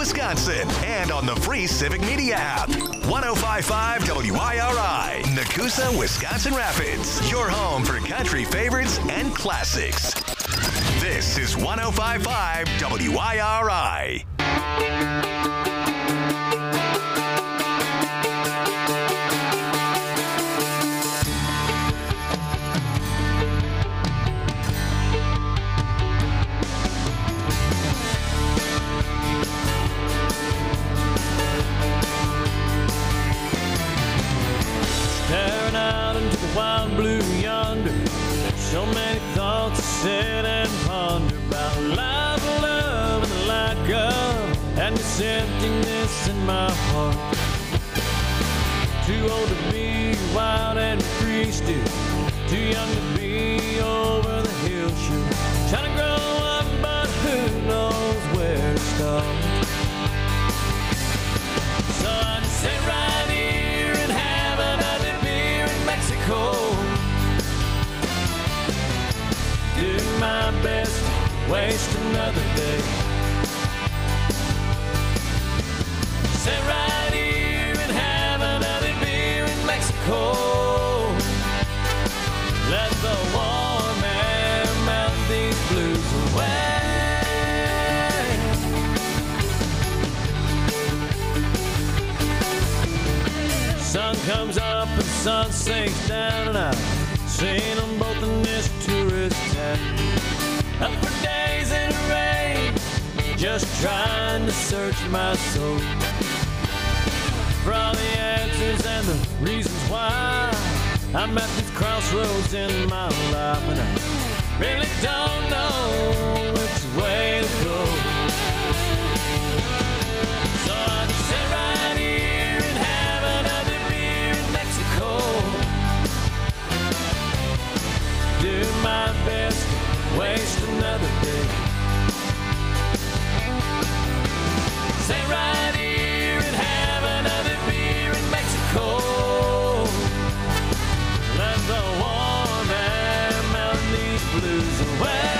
Wisconsin, and on the free Civic Media app. 105.5 WIRI, Nakusa, Wisconsin Rapids. Your home for country favorites and classics. This is 105.5 WIRI. Staring out into the wild blue yonder, there's so many thoughts to sit and ponder about life, love, and the lack of, and this emptiness in my heart. Too old to be wild and free still, too young to be over the hill shoot. Trying to grow up, but who knows where to start. So I just sit right here and have another beer in Mexico. Do my best to waste another day. Sit right here and have another beer in Mexico. Let the warm air melt these blues away. Sun comes up and sun sinks down, and I've seen them both in this tourist town. Up for days in the rain, just trying to search my soul for all the answers and the reasons why I'm at these crossroads in my life, and I really don't know which way to go. So I just sit right here and have another beer in Mexico. Do my best to waste another day. Sit right here and have another beer in Mexico. Let the warm air melt these blues away.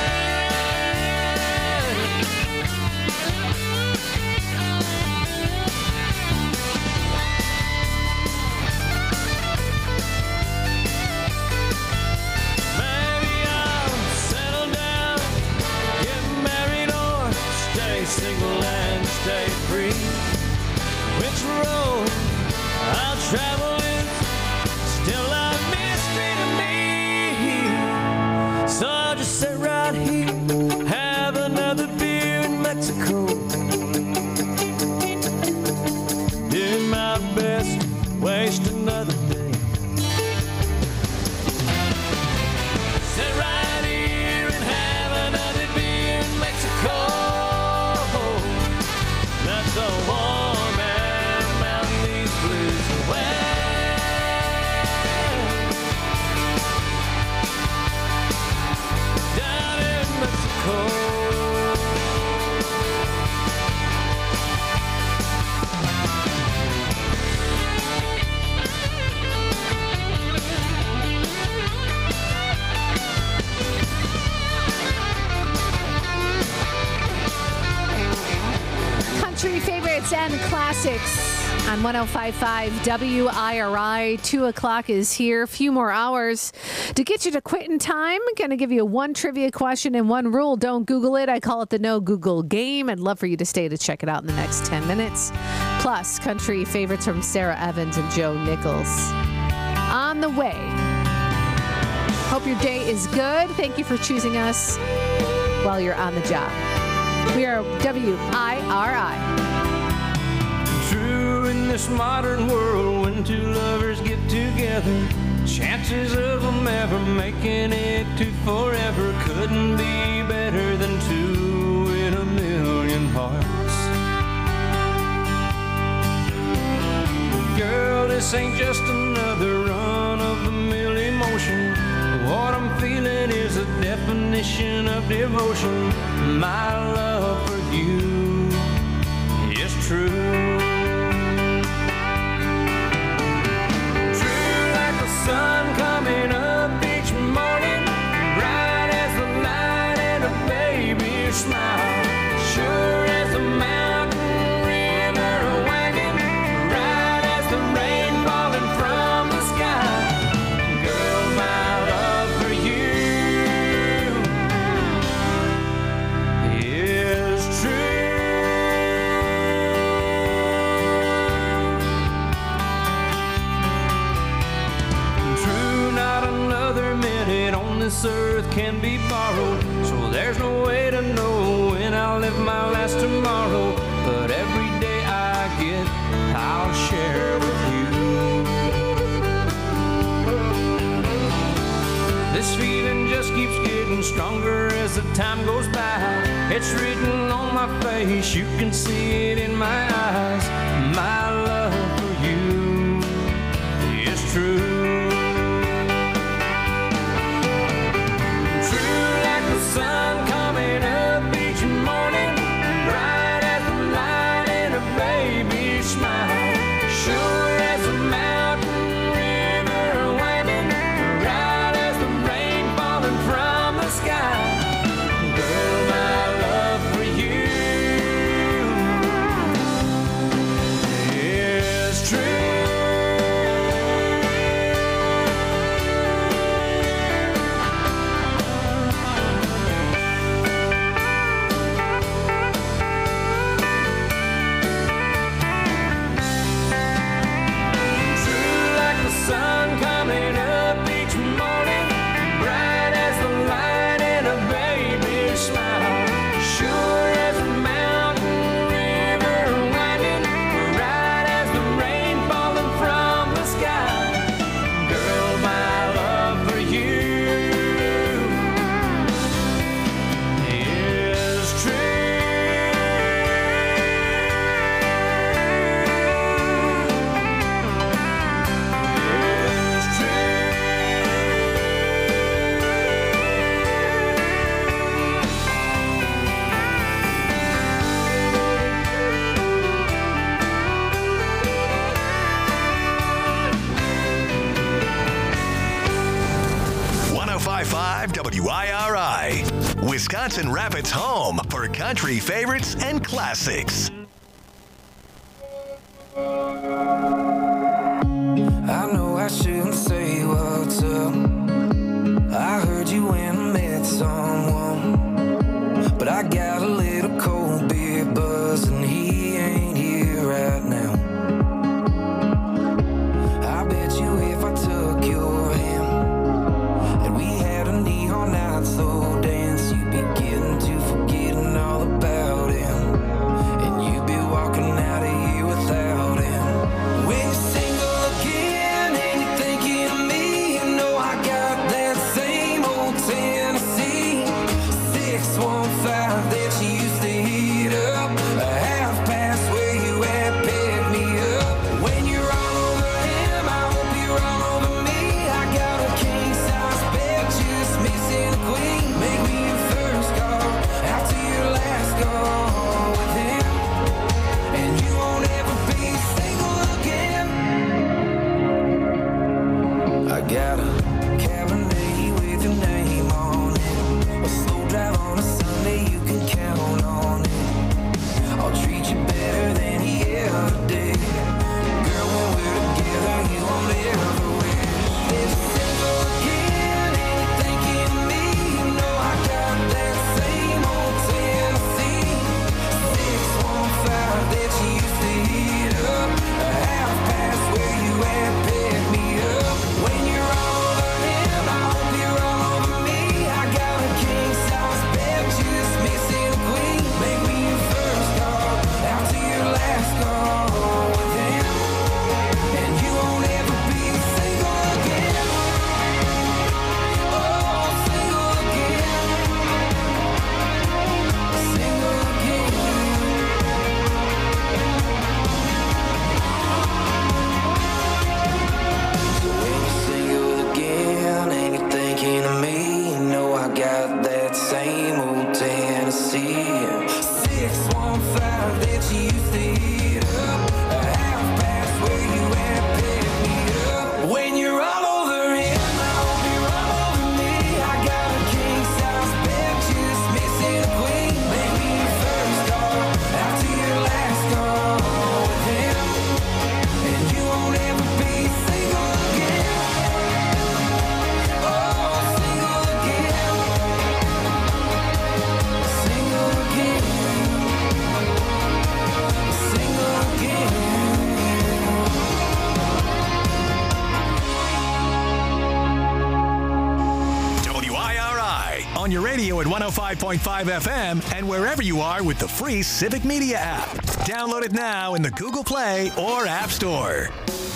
Maybe I'll settle down, get married, or stay single and stay free. Which road I'll travel is still a mystery to me. So I'll just sit right here, have another beer in Mexico. Do my best, waste another day. Sit right here and have another beer in Mexico. Let the warm air melt these blues away. Down in Mexico. Country favorites and classics on 105.5 WIRI. 2 o'clock is here. A few more hours to get you to quitting time. Going to give you one trivia question and one rule. Don't Google it. I call it the no Google game. I'd love for you to stay to check it out in the next 10 minutes. Plus, country favorites from Sarah Evans and Joe Nichols. On the way. Hope your day is good. Thank you for choosing us while you're on the job. We are WIRI. True in this modern world, when two lovers get together, chances of them ever making it to forever couldn't be better than two in a million hearts. Girl, this ain't just another run-of-the-mill emotion. What I'm feeling is a definition of devotion. My love for you is true. True like the sun coming up each morning, bright as the light and a baby's smile. Sure as the mountain this earth can be borrowed, so there's no way to know when I'll live my last tomorrow. But every day I get, I'll share with you. This feeling just keeps getting stronger as the time goes by. It's written on my face, you can see it in my eyes. My love for you is true. True like the sun coming up each morning, bright as the light in a baby's smile. Sure as a mountain river winding, right as the rain falling from the sky. Girl, my love for you is true. True like the sun coming up each morning, bright as the light in a baby's smile. Sure as a mountain river winding, right as the rain falling from the sky. Girl, my love for you is true. Is true. 105.5 WIRI, Wisconsin Rapids' home for country favorites and classics. I know I shouldn't say what's up. I heard you when I met someone, but I got a little cold beer buzz and he ain't here right now. I bet you if I took your hand and we had a neon night slow dance, you'd be getting to forgetting all about him, and you'd be walking out of here without him. When you're single again and you're thinking of me, you know I got that same old Tennessee 615 that you used to heat up, a half past where you at, pick me up. When you're all over him, I hope you're all over me. I got a king size bed, just missing a queen. Make me your first call, after your last call with him, and you won't ever be single again. I got a Cabernet with your name on it, a slow drive on a Sunday, you can count on it. I'll treat you better than he ever did. Girl, when we're together, you won't ever win. If you're single again and you're thinking of me, you know I got that same old Tennessee 615 that you used to heat up, a half past where you at, pick me up. When you're all over him, I hope you're all over me. I got a king size bed, just missing a queen. Make me your first call, after your last call with him, and you won't ever be single again. Oh, single again. Single again. So when you're single again and you're thinking of me, you know I got that same old Tennessee 615 that you used to heat up, a half past where you at, pick me up. When you're all over him, I hope you're all over me. I got a king size bed, just missing a queen. Make me your first call, after your last call with him, and you won't ever be single again. Oh, single on your radio at 105.5 FM and wherever you are with the free Civic Media app. Download it now in the Google Play or App Store.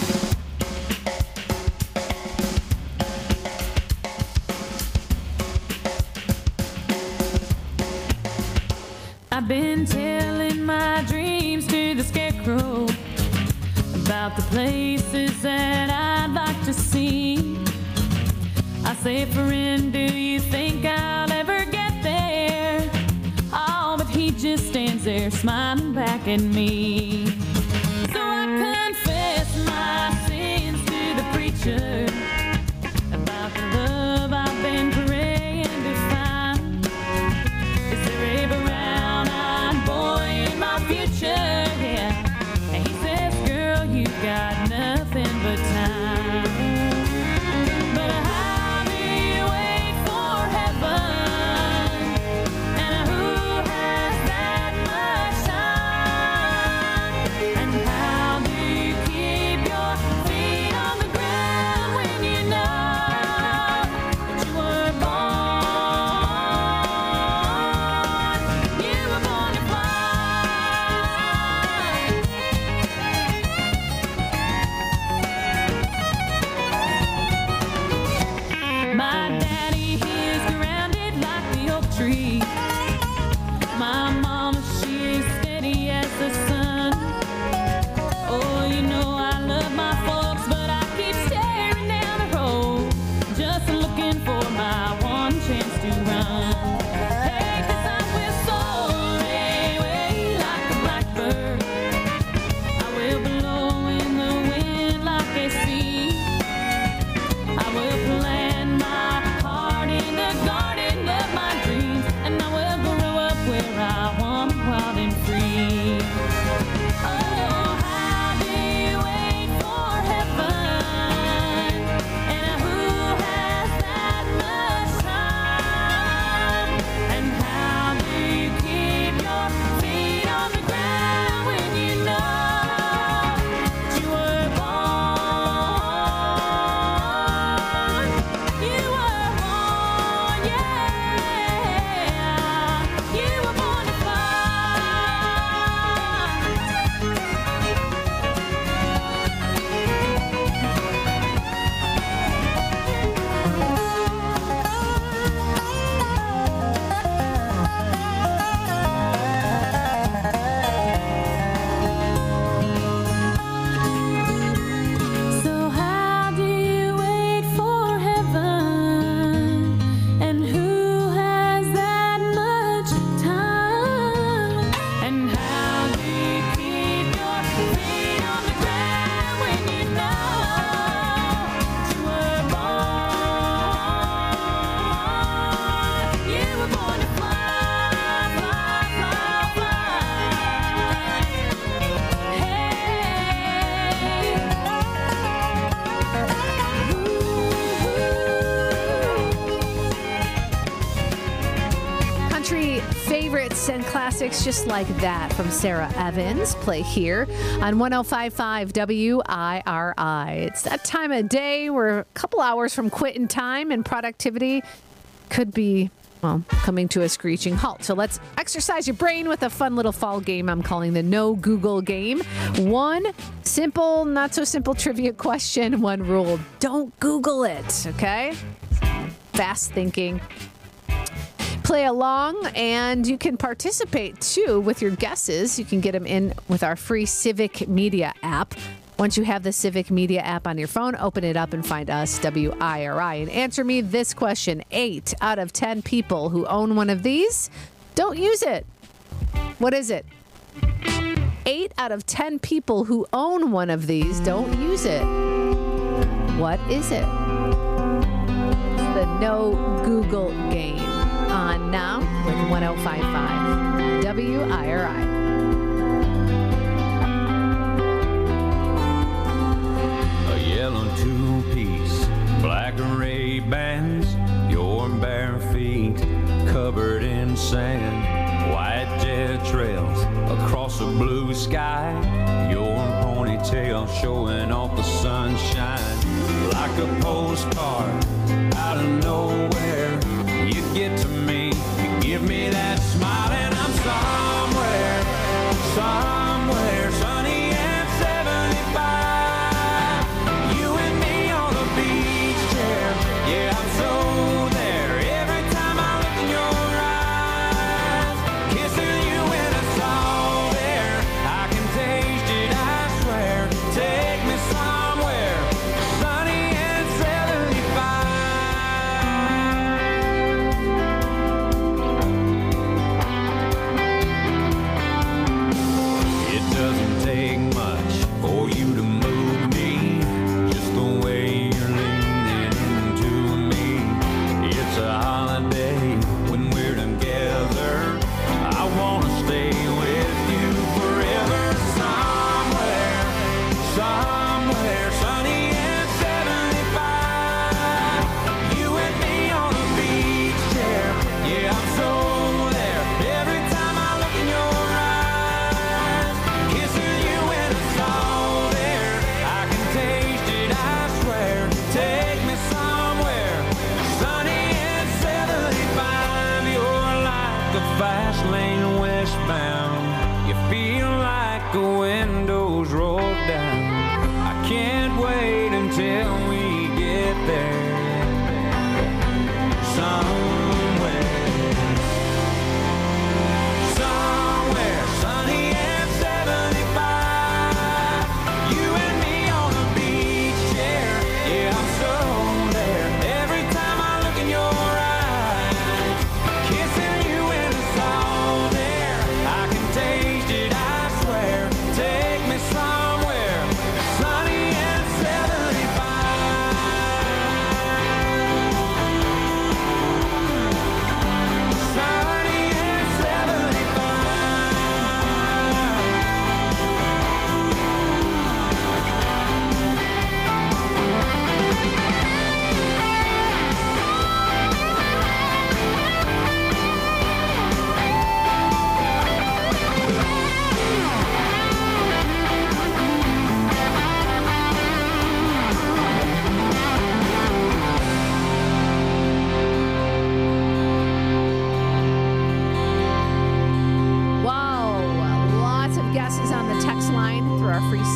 I've been telling my dreams to the scarecrow about the places that I'd like to see. I say, friend, do you think I'll ever get there? Oh, but he just stands there smiling back at me. So I confess my sins to the preacher about the love I've been praying to find. Is there a brown-eyed boy in my future? Yeah. And he says, girl, you've got nothing but time. But how do you wait for heaven? And who has that much time? And how do you keep your feet on the ground when you know that you were born? You were born to fly. My daddy, he is grounded like the oak tree. My mama, she is steady as the sun. Oh, you know I love my folks, but I keep staring down the road, just looking for my one chance to run. Hey, 'cause I will soar away like a blackbird. I will blow in the wind like a sea. I will plant my heart in the garden of my dreams, and I will grow up where I want, wild and free. Oh, how do you wait for heaven? And who has that much time? And how do you keep your feet on the ground when you know that you were born? You were born, yeah. You were born to fly. So how do you wait for heaven? And who has that much time? And how do you keep your feet on the ground when you know that you were born? You were born to fly, fly, fly, fly. Country favorites and classics just like that from Sarah Evans play here on 105.5 WIRI. It's that time of day. We're a couple hours from quitting time, and productivity could be, well, coming to a screeching halt. So let's exercise your brain with a fun little fall game I'm calling the No Google game. One simple, not so simple trivia question, one rule. Don't Google it, okay? Fast thinking. Play along, and you can participate too with your guesses. You can get them in with our free Civic Media app. Once you have the Civic Media app on your phone, open it up and find us, WIRI, and answer me this question. 8 out of 10 people who own one of these don't use it. What is it? 8 out of 10 people who own one of these don't use it. What is it? It's the No Google game. On now with 105.5 WIRI. A yellow two-piece, black Ray-Bans, your bare feet covered in sand, white jet trails across a blue sky, your ponytail showing off the sunshine, like a postcard out of nowhere. You get to me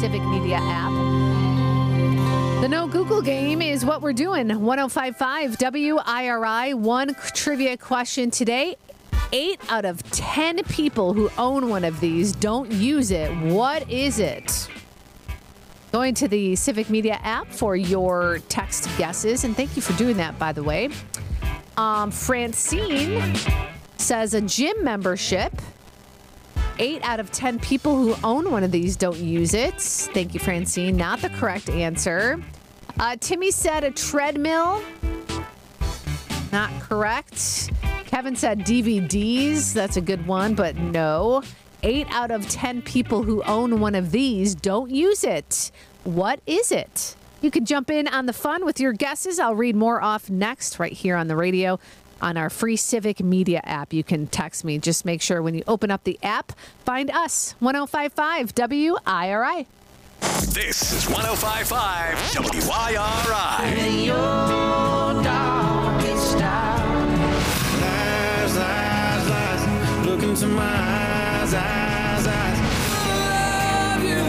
Civic Media app. The No Google game is what we're doing. 105.5 WIRI. One trivia question today. 8 out of 10 people who own one of these don't use it. What is it? Going to the Civic Media app for your text guesses. And thank you for doing that, by the way. Francine says a gym membership. 8 out of 10 people who own one of these don't use it. Thank you, Francine. Not the correct answer. Timmy said a treadmill. Not correct. Kevin said DVDs. That's a good one, but no. 8 out of 10 people who own one of these don't use it. What is it? You can jump in on the fun with your guesses. I'll read more off next right here on the radio. On our free Civic Media app, you can text me. Just make sure when you open up the app, find us, 105.5 WIRI. This is 105.5 WIRI. In your darkest hour. Lies, lies, lies. Look into my eyes, eyes, eyes. I love you.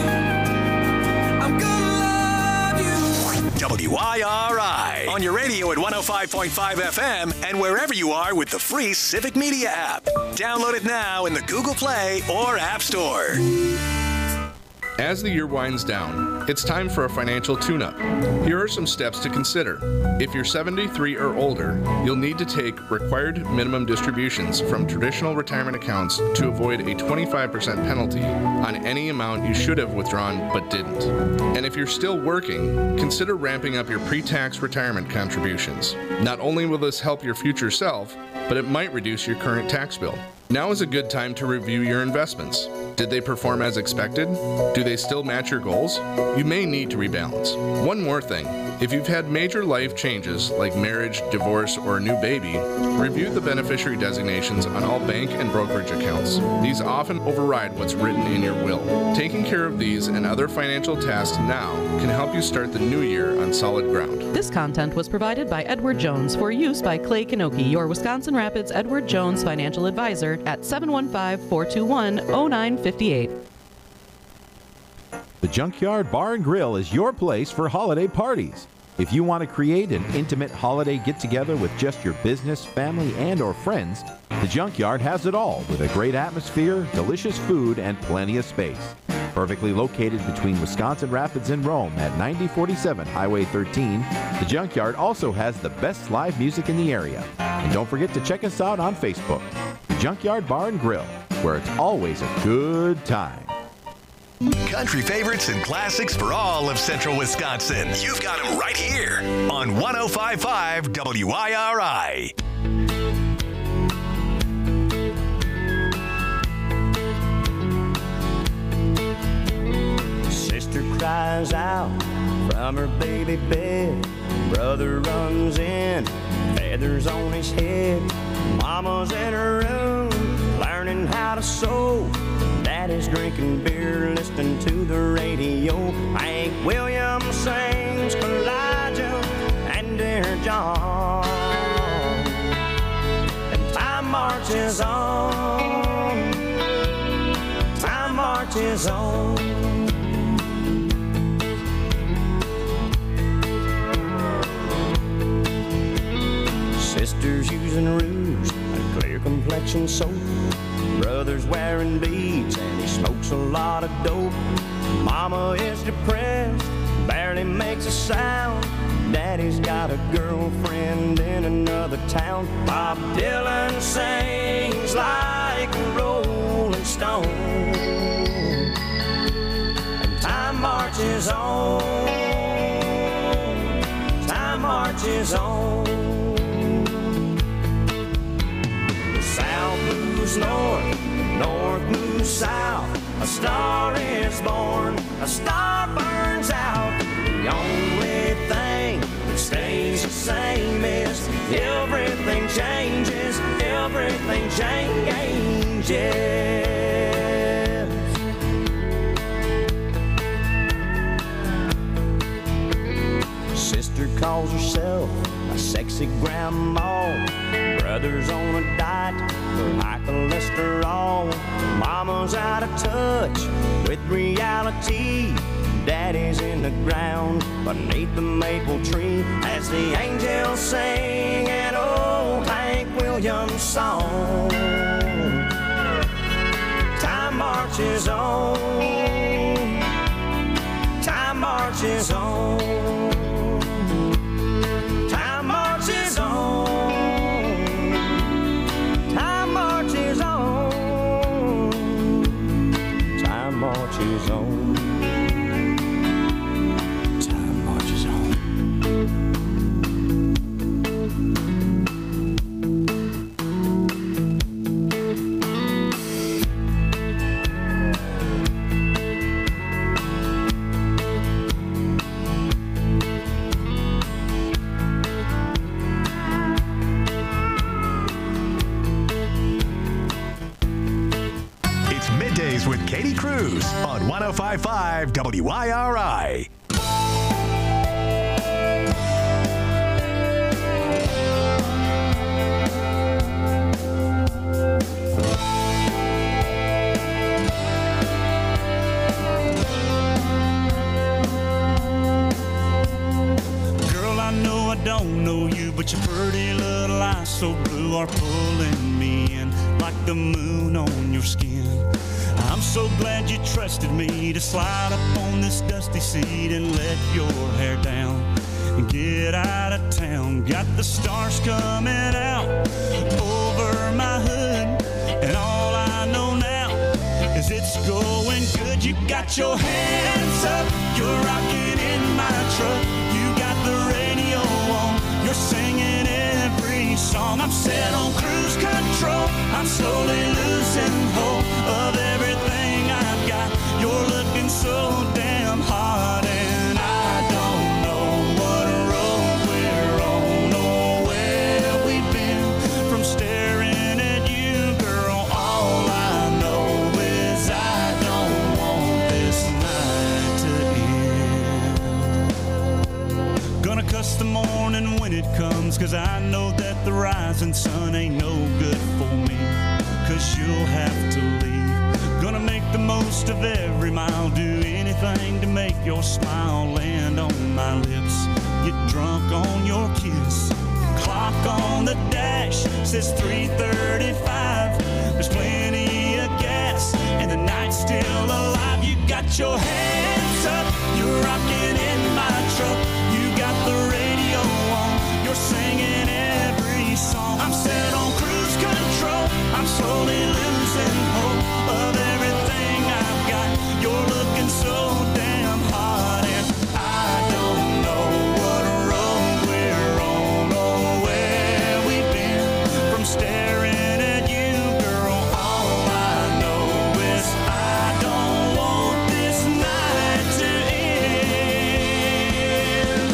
I'm gonna love you. WIRI. On your radio at 105.5 FM and wherever you are with the free Civic Media app. Download it now in the Google Play or App Store. As the year winds down, it's time for a financial tune-up. Here are some steps to consider. If you're 73 or older, you'll need to take required minimum distributions from traditional retirement accounts to avoid a 25% penalty on any amount you should have withdrawn but didn't. And if you're still working, consider ramping up your pre-tax retirement contributions. Not only will this help your future self, but it might reduce your current tax bill. Now is a good time to review your investments. Did they perform as expected? Do they still match your goals? You may need to rebalance. One more thing. If you've had major life changes like marriage, divorce, or a new baby, review the beneficiary designations on all bank and brokerage accounts. These often override what's written in your will. Taking care of these and other financial tasks now can help you start the new year on solid ground. This content was provided by Edward Jones for use by Clay Kanoki, your Wisconsin Rapids Edward Jones financial advisor at 715-421-0958. The Junkyard Bar and Grill is your place for holiday parties. If you want to create an intimate holiday get-together with just your business, family, and or friends, the Junkyard has it all with a great atmosphere, delicious food, and plenty of space. Perfectly located between Wisconsin Rapids and Rome at 9047 Highway 13, the Junkyard also has the best live music in the area. And don't forget to check us out on Facebook, the Junkyard Bar and Grill, where it's always a good time. Country favorites and classics for all of Central Wisconsin. You've got them right here on 105.5 WIRI. Sister cries out from her baby bed. Brother runs in, feathers on his head. Mama's in her room, learning how to sew. Daddy's drinking beer, listening to the radio. Hank Williams sings Elijah and Dear John. And time marches on. Time marches on. Sisters using rouge, a clear complexion soap. Brother's wearing beads and he smokes a lot of dope. Mama is depressed, barely makes a sound. Daddy's got a girlfriend in another town. Bob Dylan sings like a rolling stone. And time marches on. Time marches on. South moves north, north moves south. A star is born, a star burns out. The only thing that stays the same is everything changes, everything changes. Sister calls herself a sexy grandma. Brother's on a diet for high cholesterol. Mama's out of touch with reality. daddy's in the ground beneath the maple tree as the angels sing an old Hank Williams song. Time marches on. Time marches on. Time marches on. Time marches on. Time marches on. Time marches on. It's Middays with Katie Cruz on 105.5 WIRI. Girl, I know I don't know you, but your pretty little eyes so blue are pulling me in like the moon on your skin. I'm so glad you trusted me to slide up on this dusty seat and let your hair down and get out of town. Got the stars coming out over my hood, and all I know now is it's going good. You got your hands up, you're rocking in my truck. You got the radio on, you're singing every song. I'm set on cruise control, I'm slowly losing hope of everything I've got. You're looking so damn hot, and I don't know what road we're on or where we've been from staring at you, girl. All I know is I don't want this night to end. Gonna cuss the morning when it comes, 'cause I know that the rising sun ain't no good for me, 'cause you'll have to leave. Gonna make the most of every mile, do anything to make your smile land on my lips. Get drunk on your kiss. Clock on the dash says 3:35. There's plenty of gas and the night's still alive. You got your hands up, you're rocking in my truck. You got the radio on, you're singing every song. I'm set on cruise control, I'm slowly losing hope of everything I've got. You're looking so damn hot, and I don't know what road we're on or where we've been from staring at you, girl. All I know is I don't want this night to end.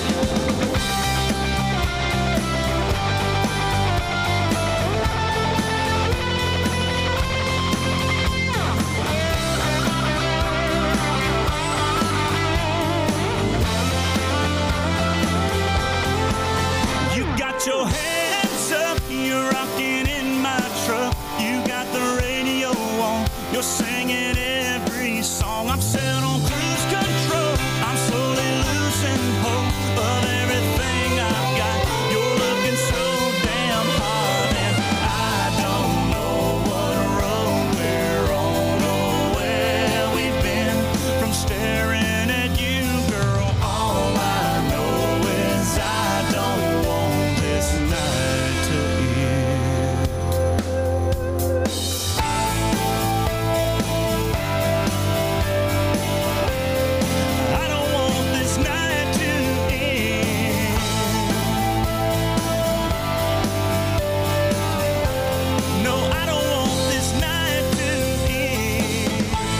You got your hands up, you're rocking in my truck. You got the radio on, you're singing every song. I'm set on cruise control, I'm slowly losing hope of everything I've got. You're looking so damn hot, and I don't know what road we're on or where we've been from staring at you, girl. All I know is I don't want this night to end. I don't want this night to end. No, I don't want this night to end.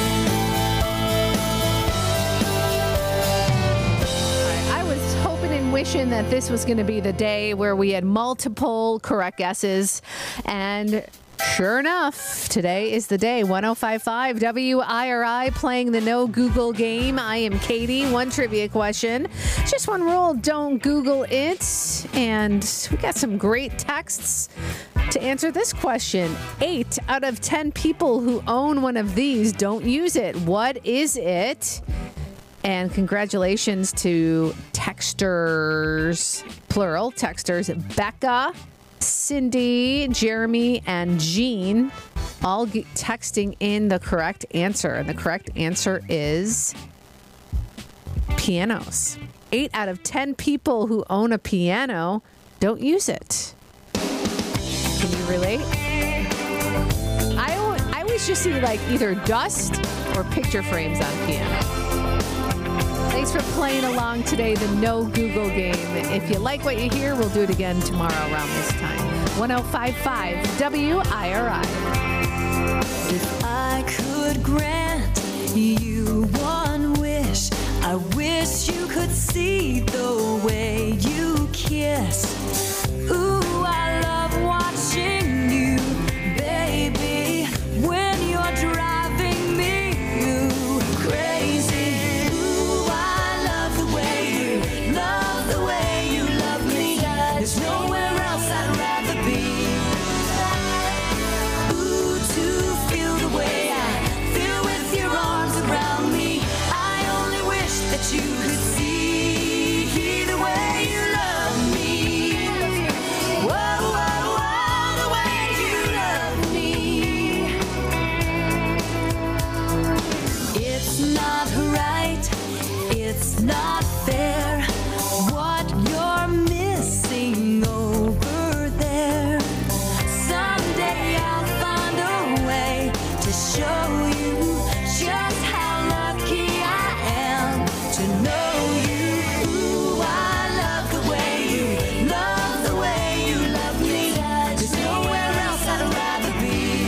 I was hoping and wishing that this was going to be the day where we had multiple correct guesses. And sure enough, today is the day. 105.5 WIRI playing the No Google game. I am Katie. One trivia question. Just one rule. Don't Google it. And we got some great texts to answer this question. 8 out of 10 people who own one of these don't use it. What is it? And congratulations to texters, plural, texters, Becca, Cindy, Jeremy, and Jean, all texting in the correct answer. And the correct answer is pianos. 8 out of 10 people who own a piano don't use it. Can you relate? I always just see like either dust or picture frames on piano. Thanks for playing along today, the No Google game. If you like what you hear, we'll do it again tomorrow around this time. 105.5 WIRI. If I could grant you one wish, I wish you could see the way you kiss. Ooh, I love watching you, baby, when you're driving me crazy. Ooh, I love the way you love me. There's nowhere else I'd rather be. Ooh, to feel the way I feel with your arms around me. I only wish that you could see the way you love me. Whoa, whoa, whoa, the way you love me. It's not right, it's not fair, what you're missing over there. Someday I'll find a way to show you just how lucky I am to know you. Ooh, I love the way you love me. There's nowhere else I'd rather be.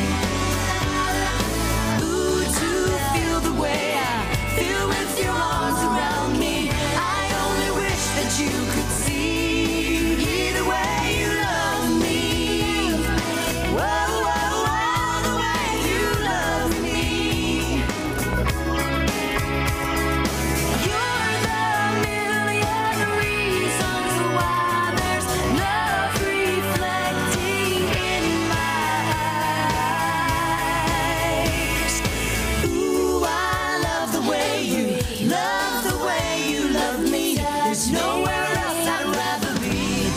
Ooh, to feel the way I feel with your arms around me. I only wish that you could see the way you love me. Whoa, whoa, whoa, the way you love me. You're the million reasons why there's love reflecting in my eyes. Ooh, I love the way you love me. There's nowhere else I'd rather be.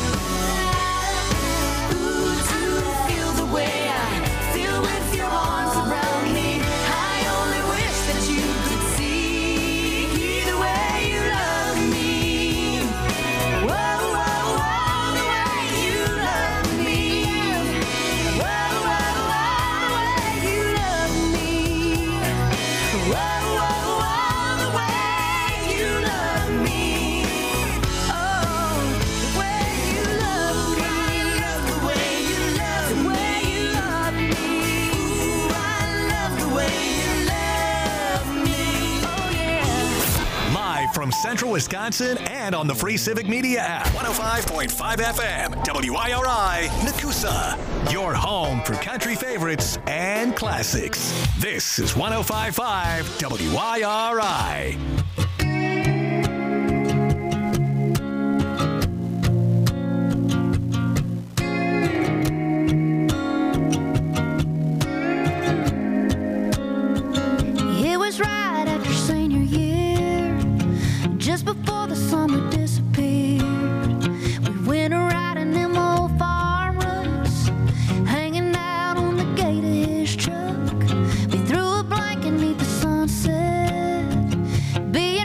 Ooh, to feel the way I feel with your arms around me. I only wish that you could see the way you love me. Whoa, whoa, whoa, the way you love me. Whoa, whoa, whoa, the way you love me. Whoa, whoa, whoa, the way you love me. Oh, the way you love me. The way you love me. Ooh, I love the way you love me. Oh, yeah. Live from Central Wisconsin and on the free Civic Media app. 105.5 FM, WIRI, Nakusa. Your home for country favorites and classics. This is 105.5 WIRI. It was right after senior year, just before the summer disappeared. We went around in them old farm ruts, hanging out on the gate of his truck. We threw a blanket 'neath the sunset,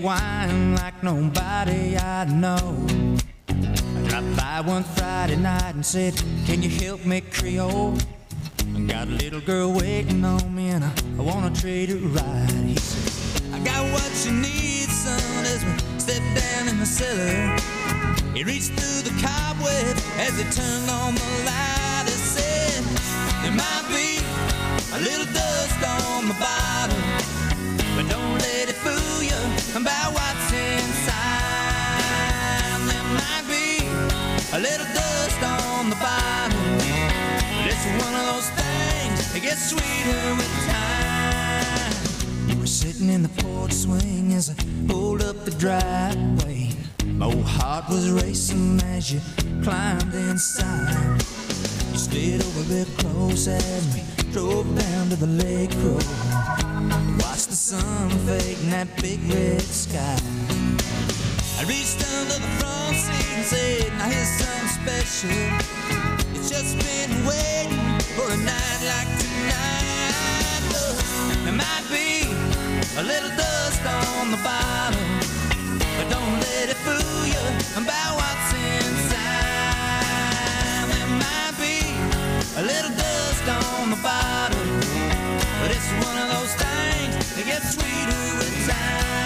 wine like nobody I know. I dropped by one Friday night and said, can you help me, Creole? I got a little girl waiting on me and I wanna treat her right. He said, I got what you need, son, as we step down in the cellar. He reached through the cobweb as he turned on the light. He said, there might be a little dust on the bottom, but don't let it fool you about what's inside. There might be a little dust on the bottom, but it's one of those things that gets sweeter with time. You were sitting in the porch swing as I pulled up the driveway. My old heart was racing as you climbed inside. You slid over real close as we drove down to the lake road. Watched the sun fade in that big red sky. I reached under the front seat and said, now here's something special. It's just been waiting for a night like tonight. Look, there might be a little dust on the bottom, but don't let it fool you about what's inside. There might be a little dust on the bottom, but it's one of those things that gets sweeter with time.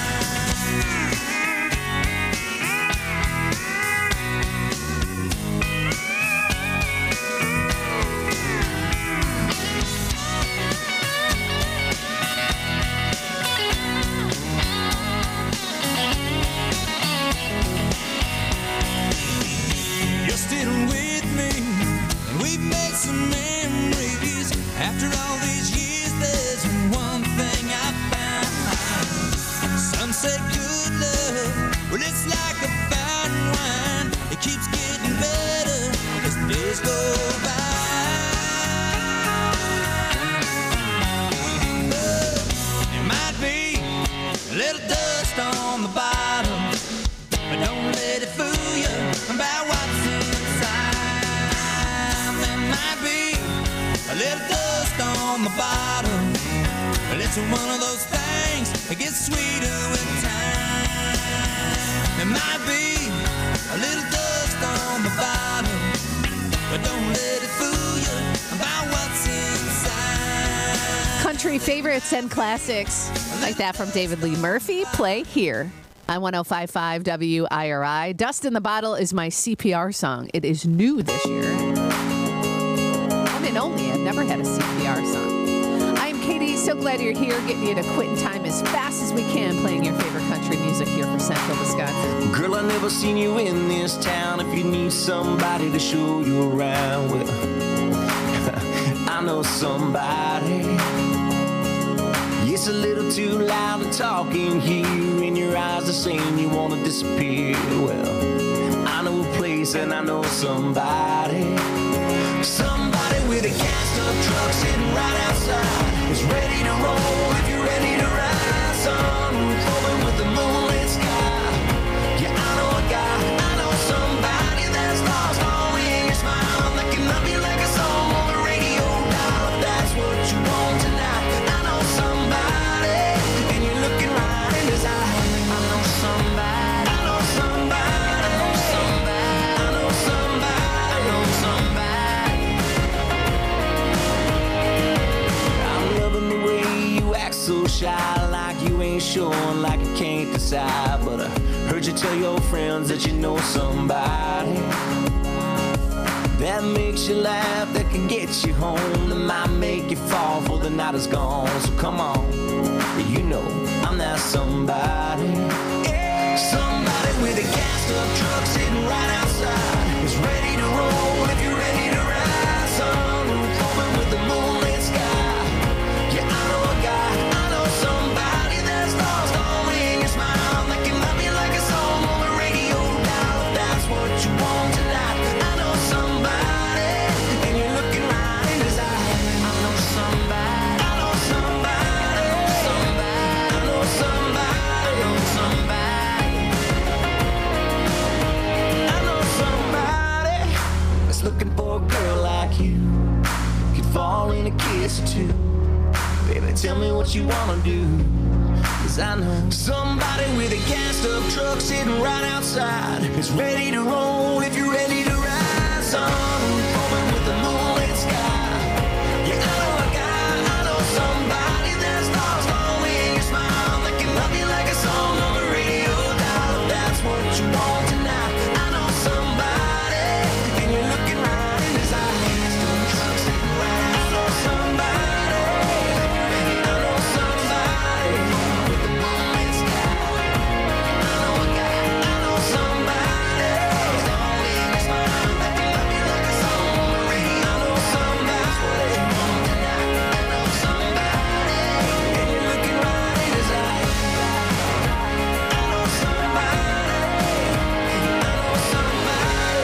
You're still with me, and we've made some memories. After all these years, there's one thing I found. Some say good love, well, it's like a fine wine. It keeps getting better as the days go by. There might be a little dust on the bottom, but don't let it fool you about what's inside. There might be a little dust on the bottom, but it's one of those things that gets sweeter with time. There might be a little dust on the bottom, but don't let it fool you about what's inside. Country favorites and classics like that from David Lee Murphy play here on 105.5 WIRI. Dust in the Bottle is my CPR song. It is new this year. One and only. I've never had a CPR song. I'm Katie. So glad you're here. Getting you to quitting time as fast as we can, playing your favorite country music here for Central Wisconsin. Girl, I never seen you in this town. If you need somebody to show you around, well, I know somebody. It's a little too loud to talk in here, and your eyes are saying you want to disappear. Well, I know a place and I know somebody. Somebody with a cast-up truck sitting right outside is ready to roll if you're ready to ride. Sunroof open with the moonlit sky. Yeah, I know a guy, I know somebody that's lost all in your smile. That can love you like a song on the radio dial. If that's what you want tonight, I know somebody, and you're looking right in his eye. I know somebody, I know somebody, I know somebody, I know somebody, I know somebody. I'm loving the way you act so shy, like you ain't sure, like you can't decide. But I heard you tell your friends that you know somebody that makes you laugh, that can get you home, that might make you fall for the night is gone. So come on, you know I'm that somebody. Yeah. Somebody with a gas-up truck sitting right outside is ready to roll if you're ready to ride. Sunroof open with the moonlit sky. Yeah, I know a guy, I know somebody that's lost all in your smile. That can love you like a song on the radio dial. If that's what you want tonight, I know somebody, and you're looking right in his eye. I know somebody, I know somebody, I know somebody, I know somebody, I know somebody, I know somebody that's looking for a girl like you. Could fall in a kiss or two. Baby, tell me what you wanna do. 'Cause I know somebody with a gassed up truck sitting right outside is ready to roll if you're ready to rise on, going with the moonlit sky. Yeah, I know a guy, I know somebody that's lost only in your smile, that can love you like a song on the radio dial. If that's what you want tonight, I know somebody, and you're looking right in his eyes. Truck sitting right, I know somebody, I know somebody with the moonlit sky. I know a guy, I know somebody, only in your smile, that can love you like a song on the radio. I know somebody, what you want tonight. I know somebody, and you're looking right in his eyes. I know somebody, I know somebody.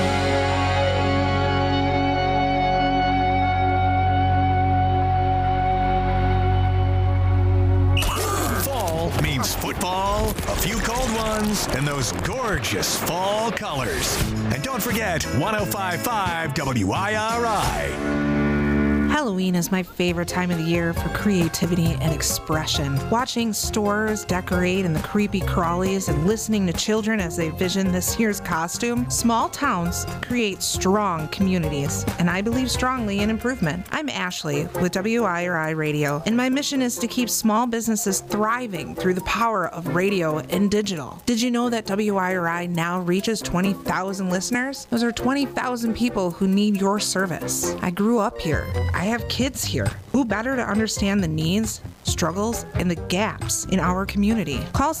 Fall means football, a few cold ones, and those gorgeous fall colors. And don't forget 105.5 WIRI. Halloween is my favorite time of the year for creativity and expression. Watching stores decorate in the creepy crawlies and listening to children as they vision this year's costume. Small towns create strong communities, and I believe strongly in improvement. I'm Ashley with WIRI Radio, and my mission is to keep small businesses thriving through the power of radio and digital. Did you know that WIRI now reaches 20,000 listeners? Those are 20,000 people who need your service. I grew up here. I have kids here. Who better to understand the needs, struggles, and the gaps in our community? Call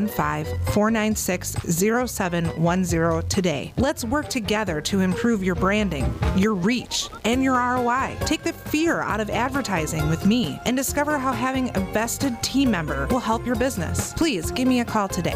715-496-0710 today. Let's work together to improve your branding, your reach, and your ROI. Take the fear out of advertising with me and discover how having a vested team member will help your business. Please give me a call today,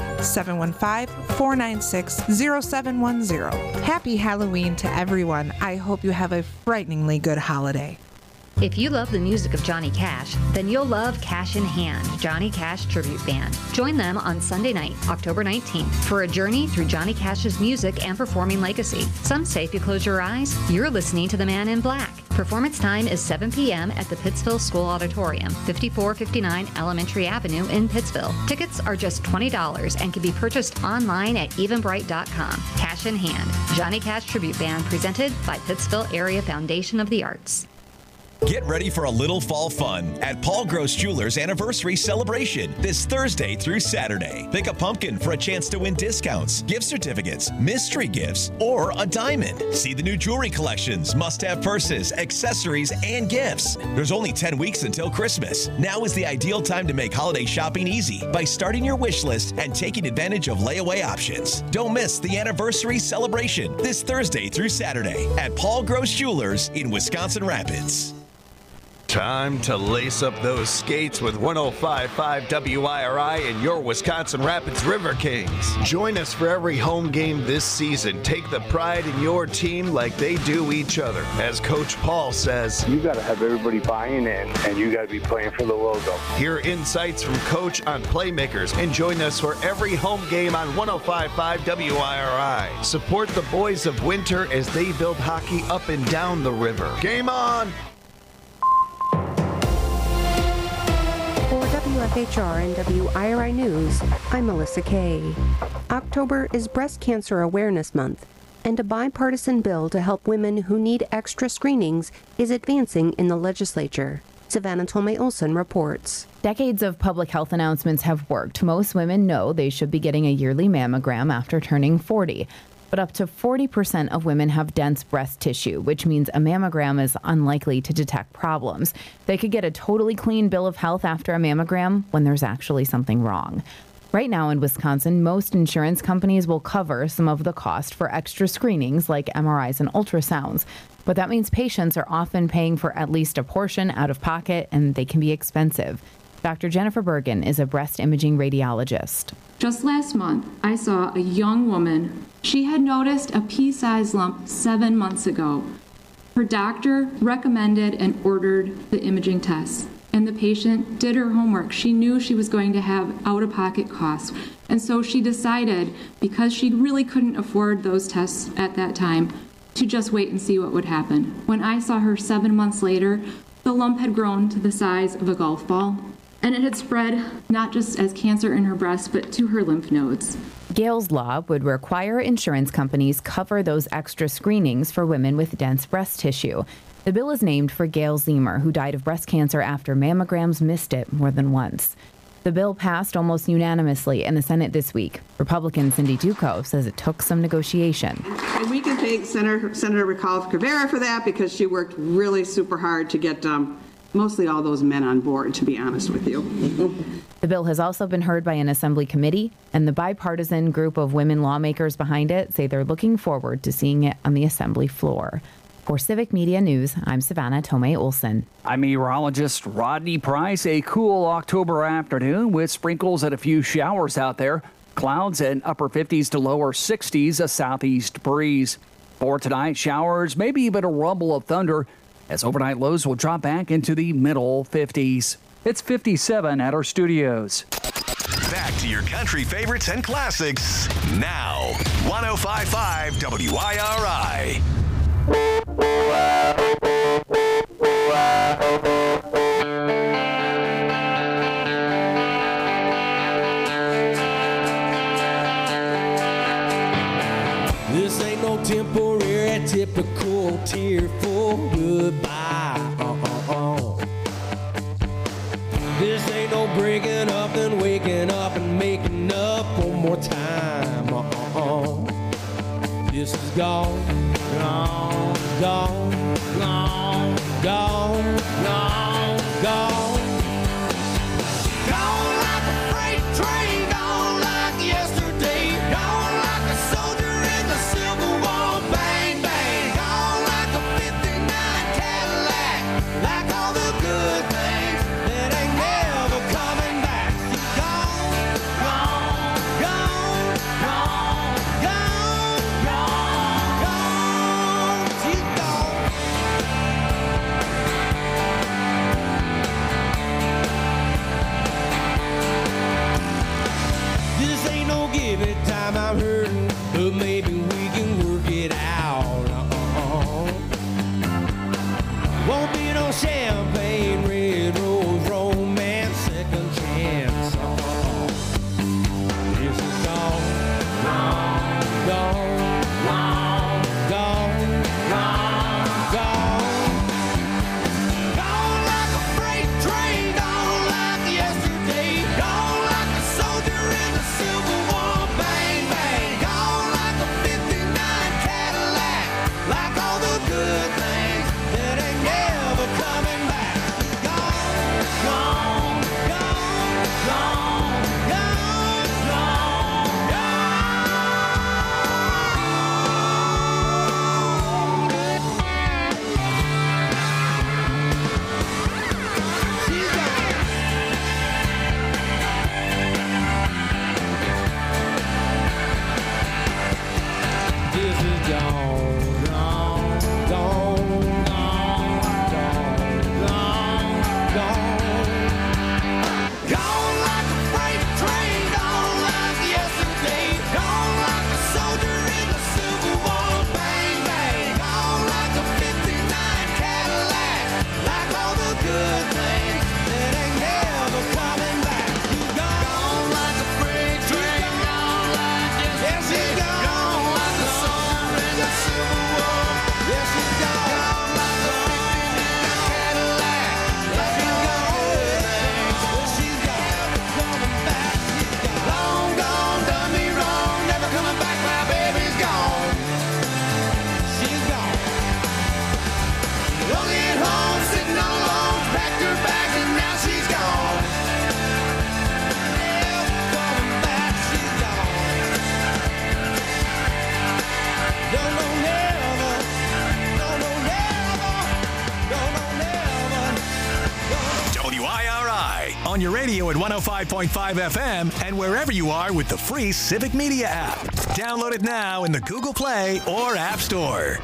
715-496-0710. Happy Halloween to everyone. I hope you have a frighteningly good holiday. If you love the music of Johnny Cash, then you'll love Cash in Hand, Johnny Cash Tribute Band. Join them on Sunday night, October 19th, for a journey through Johnny Cash's music and performing legacy. Some say if you close your eyes, you're listening to the Man in Black. Performance time is 7 p.m. at the Pittsville School Auditorium, 5459 Elementary Avenue in Pittsville. Tickets are just $20 and can be purchased online at eventbrite.com. Cash in Hand, Johnny Cash Tribute Band, presented by Pittsville Area Foundation of the Arts. Get ready for a little fall fun at Paul Gross Jewelers Anniversary Celebration this Thursday through Saturday. Pick a pumpkin for a chance to win discounts, gift certificates, mystery gifts, or a diamond. See the new jewelry collections, must-have purses, accessories, and gifts. There's only 10 weeks until Christmas. Now is the ideal time to make holiday shopping easy by starting your wish list and taking advantage of layaway options. Don't miss the Anniversary Celebration this Thursday through Saturday at Paul Gross Jewelers in Wisconsin Rapids. Time to lace up those skates with 105.5 WIRI and your Wisconsin Rapids River Kings. Join us for every home game this season. Take the pride in your team like they do each other. As Coach Paul says, you got to have everybody buying in, and you got to be playing for the logo. Hear insights from Coach on playmakers and join us for every home game on 105.5 WIRI. Support the boys of Winter as they build hockey up and down the river. Game on! For WFHR and WIRI News, I'm Melissa Kay. October is Breast Cancer Awareness Month, and a bipartisan bill to help women who need extra screenings is advancing in the legislature. Savannah Tolmay-Olson reports. Decades of public health announcements have worked. Most women know they should be getting a yearly mammogram after turning 40. But up to 40% of women have dense breast tissue, which means a mammogram is unlikely to detect problems. They could get a totally clean bill of health after a mammogram when there's actually something wrong. Right now in Wisconsin, most insurance companies will cover some of the cost for extra screenings like MRIs and ultrasounds. But that means patients are often paying for at least a portion out of pocket, and they can be expensive. Dr. Jennifer Bergen is a breast imaging radiologist. Just last month, I saw a young woman. She had noticed a pea-sized lump 7 months ago. Her doctor recommended and ordered the imaging tests, and the patient did her homework. She knew she was going to have out-of-pocket costs, and so she decided, because she really couldn't afford those tests at that time, to just wait and see what would happen. When I saw her 7 months later, the lump had grown to the size of a golf ball. and it had spread not just as cancer in her breast, but to her lymph nodes. Gail's law would require insurance companies cover those extra screenings for women with dense breast tissue. The bill is named for Gail Zemer, who died of breast cancer after mammograms missed it more than once. The bill passed almost unanimously in the Senate this week. Republican Cindy Duco says it took some negotiation. And we can thank Senator Ricalf Cabrera for that, because she worked really super hard to get mostly all those men on board, to be honest with you. The bill has also been heard by an assembly committee, and the bipartisan group of women lawmakers behind it say they're looking forward to seeing it on the assembly floor. For Civic Media News, I'm Savannah Tomei-Olson. I'm meteorologist Rodney Price. A cool October afternoon with sprinkles and a few showers out there. Clouds in upper 50s to lower 60s, a southeast breeze. For tonight, showers, maybe even a rumble of thunder, as overnight lows will drop back into the middle 50s. It's 57 at our studios. Back to your country favorites and classics now. 105.5 WIRI. This ain't no temporary, typical tearful goodbye. This ain't no breaking up and waking up and making up one more time. This is gone, gone, gone, gone, gone, gone, gone. Gone like a freight train, gone like yesterday. Gone like a soldier in the Civil War, bang, bang. Gone like a 59 Cadillac, like all the good things that ain't never coming back. Gone, gone, gone, gone, gone, gone, gone. She's gone. This ain't no give it time, I'm hurting, but maybe we can work it out. Won't be no champagne, red rose, romance, second chance. This is gone, gone, gone, gone, gone, gone, gone. Gone like a freight train, gone like yesterday. Gone like a soldier in the Civil War, bang, bang. Gone like a 59 Cadillac, like all the good things that ain't never coming back. Gone, gone, gone, gone, gone, gone, This is gone, gone, gone, gone, gone, gone. Gone like a freight train, gone like yesterday. Gone like a soldier in the Civil War, bang, bang. Gone like a 59 Cadillac, like all the good things that ain't never coming back. Gone like a freight train, gone like yesterday. Gone like a soldier in the Civil War. Yes, she's gone. Gone like a 59 Cadillac, like all the good things. Well, she's gone, coming back. Long gone, done me wrong, never coming back. My baby's gone. She's gone. Lonely at home, sitting all alone, packed her bags and now she's gone. Never coming back. She's gone. No, no, never. No, no, never. No, no, never. WIRI on your radio at 105.5 FM and wherever you are with the free Civic Media app. Download it now in the Google Play or App Store.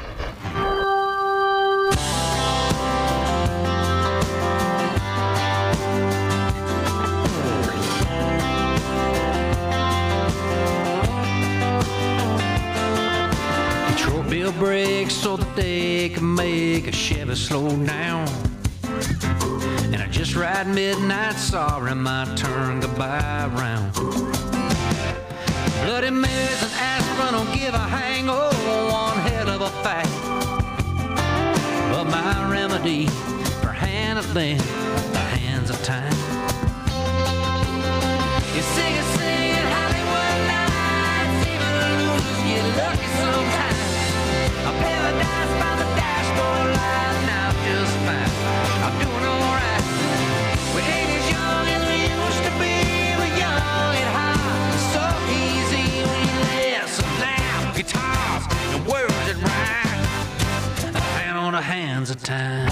Control bill brakes so that they can make a Chevy slow down. And I just ride midnight, sorry, my turn, goodbye round. Bloody Marys and aspirin don't give a hang, oh, one hell of a fact. But my remedy for handling the hands of time. You sing it, Hollywood nights, even the losers get lucky sometimes. A paradise by the dashboard light, now just fine. I'm doing alright. We ain't as young as we used to be. We're young and hot, so easy when you listen loud. Guitars and words that rhyme, a hand on the hands of time.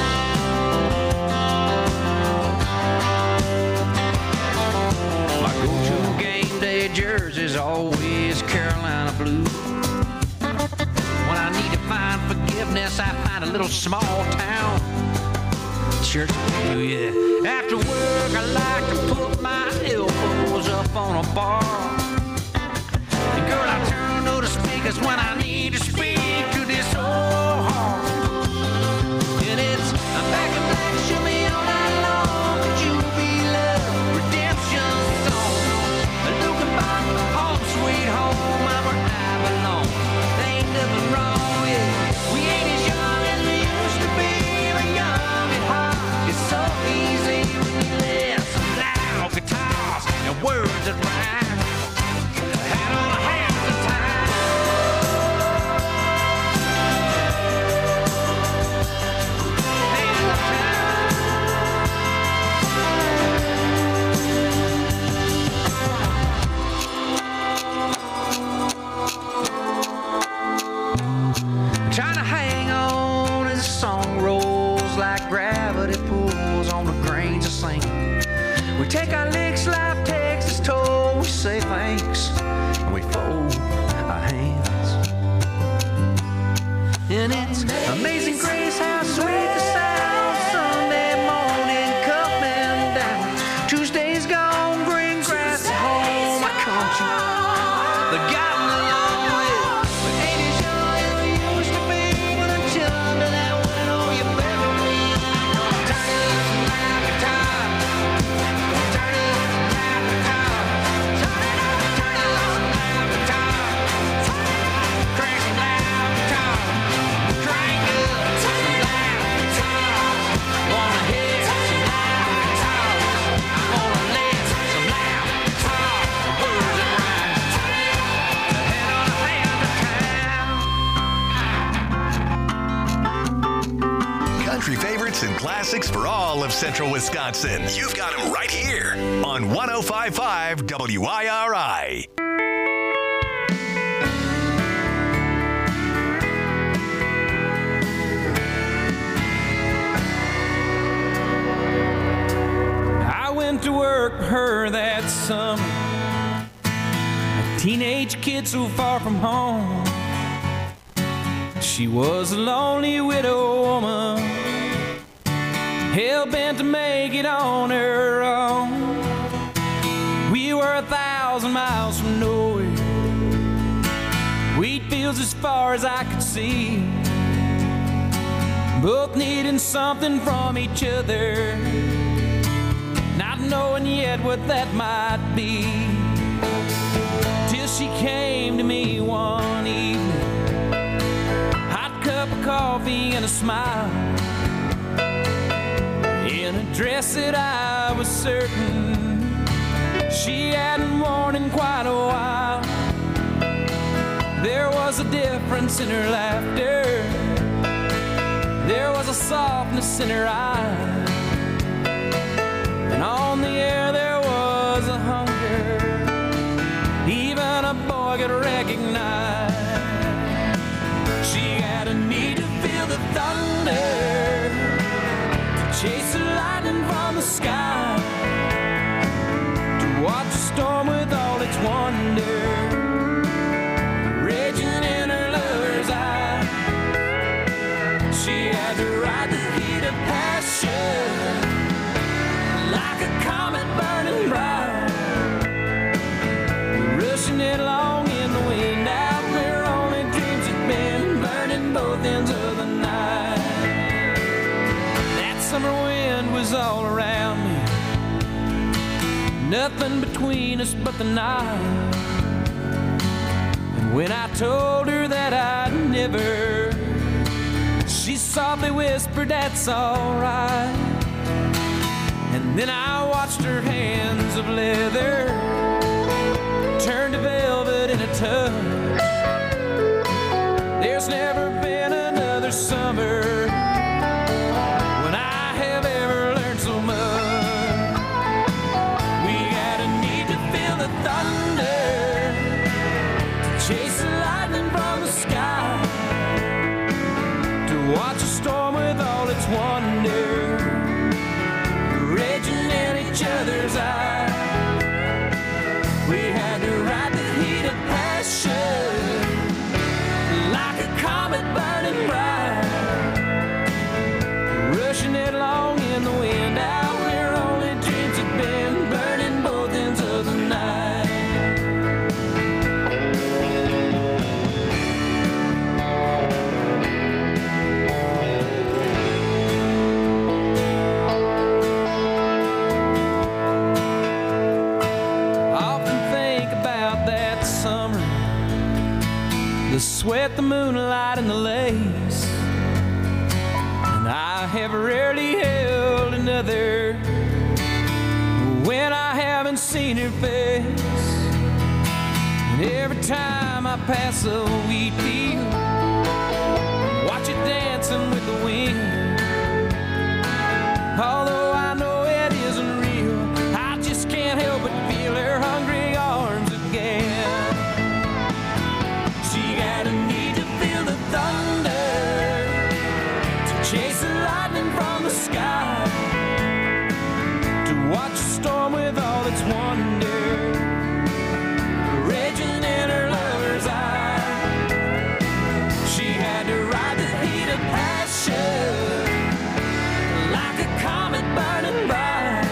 My go-to game day jersey's always Carolina blue. When I need to find forgiveness, I find a little small town church blue, yeah. After work, I like to put my elbows up on a bar. And girl, I turn to the speakers when I need to speak to this old heart. And it's I'm back in black, show me all night long. Could you be love, redemption song? Looking back, home sweet home, I'm where I belong. There ain't nothing wrong, yeah. We ain't as young as we used to be. We're young and hot. It's so easy when you listen loud. Guitars and words that rhyme. Hand on the hands of time. Hands of time. Trying to hang on as the song rolls like gravity pulls on the grains of sand. We take our licks, life takes its toll. We say thanks and we fold our hands. And it's amazing grace how sweet the sound. Sunday morning coming down. Tuesday's gone, green grass at home. I come to the garden alone with. But ain't as young as we used to be. But until under that window, you better be. Turn it up some loud guitar. Turn it up some loud guitar. Turn it up some loud guitar. Crank some loud guitar. Crank up some loud guitars. Wanna hear some loud guitars. I wanna let some loud guitars. Words that rhyme. The head on the hand of time. Country favorites and classics for all of Central Wisconsin. You've got them right here on 105.5 WIRI. I went to work for her that summer. A teenage kid so far from home. She was a lonely widow woman, hell-bent to make it on her own. We were 1,000 miles from nowhere, wheat fields as far as I could see, both needing something from each other, not knowing yet what that might be, till she came to me one evening, hot cup of coffee and a smile, in a dress that I was certain she hadn't worn in quite a while. There was a difference in her laughter, there was a softness in her eyes, and on the air there was a hunger even a boy could recognize. She had a need to feel the thunder, to chase the lightning from the sky, to watch the storm with all its wonder raging in her lover's eye. She had to ride the heat of passion like a comet burning bright, rushing it along in the wind out where only dreams had been, burning both ends of the night. That summer was all around me. Nothing between us but the night. And when I told her that I'd never, she softly whispered, "That's alright." And then I watched her hands of leather turn to velvet in a touch. There's never been another summer when I have ever learned so much. We had a need to feel the thunder, to chase the lightning from the sky, to watch a storm with all its wonder raging in each other's eyes. We had to ride the heat of passion like a comet burning bright, rushing headlong in the wind out where only dreams had been, burning both ends of the night. The sweat, the moonlight, and the lace. And I have rarely held another when I haven't seen her face. And every time I pass a wheat field, watch it dancing with the wind. Although I know it isn't real, I just can't help but feel her hungry arms again. Got a need to feel the thunder, to chase the lightning from the sky, to watch a storm with all its wonder raging in her lover's eye. She had to ride the heat of passion like a comet burning bright,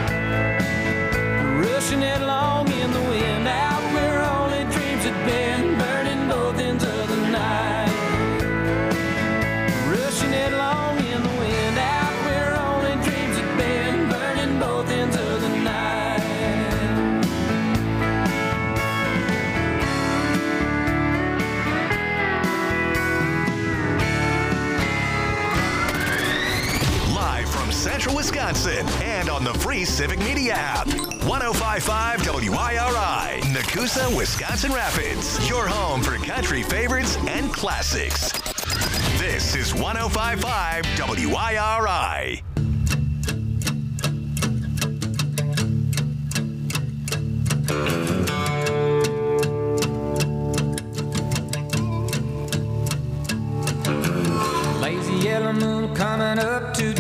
rushing headlong in the wind out where only dreams had been, burning both ends of the night. Rushing headlong in the wind out where only dreams had been, burning both ends of the night. Live from Central Wisconsin and on the free Civic Media app. 105.5 WIRI, Nakusa, Wisconsin Rapids. Your home for country favorites and classics. This is 105.5 WIRI. Lazy yellow moon coming up to